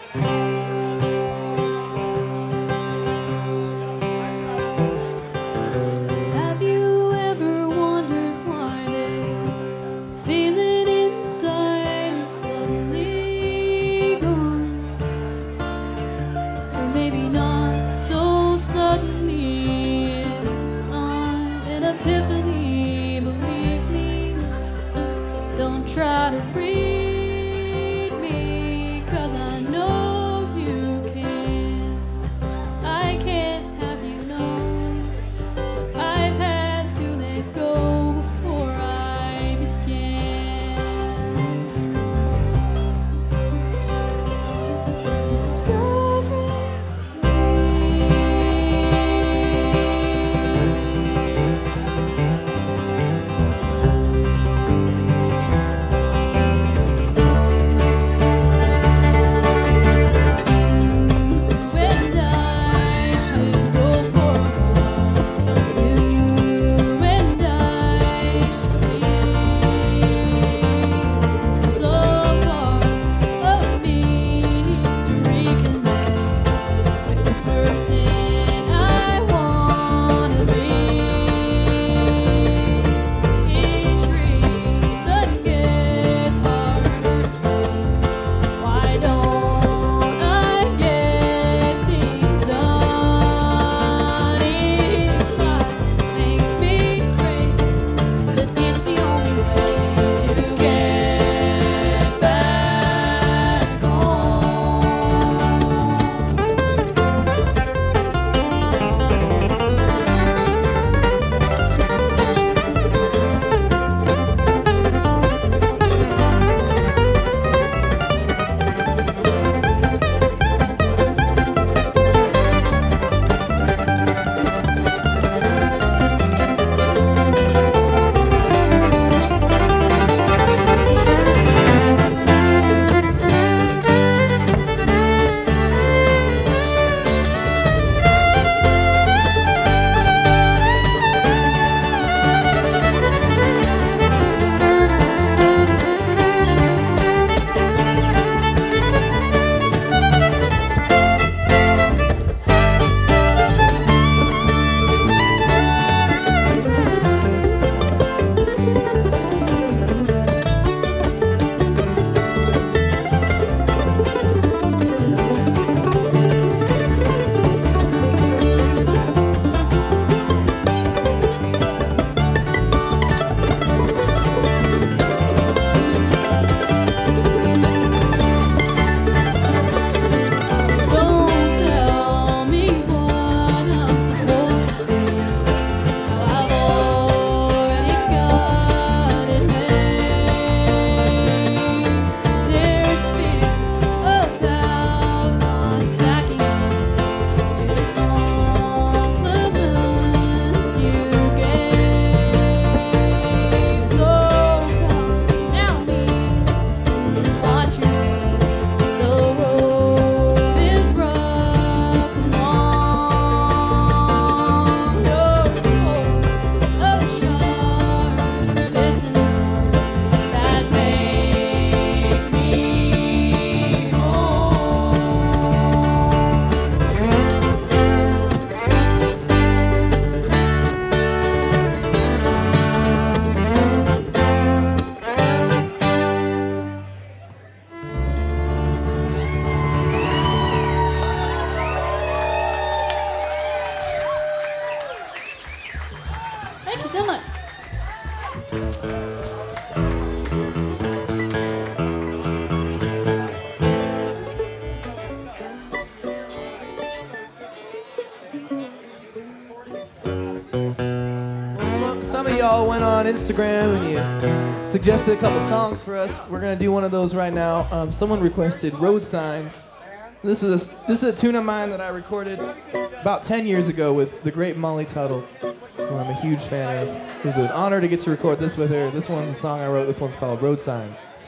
Have you ever wondered why this feeling inside is suddenly gone? Or maybe not so suddenly, it's not an epiphany, believe me. Don't try to read me, 'cause I know you can. I can't have you know I've had to let go before I began. Discovering Thank you so much. Some of y'all went on Instagram and you suggested a couple songs for us. We're gonna do one of those right now. Someone requested Road Signs. This is a tune of mine that I recorded about 10 years ago with the great Molly Tuttle, who I'm a huge fan of. It was an honor to get to record this with her. This one's a song I wrote. This one's called Road Signs.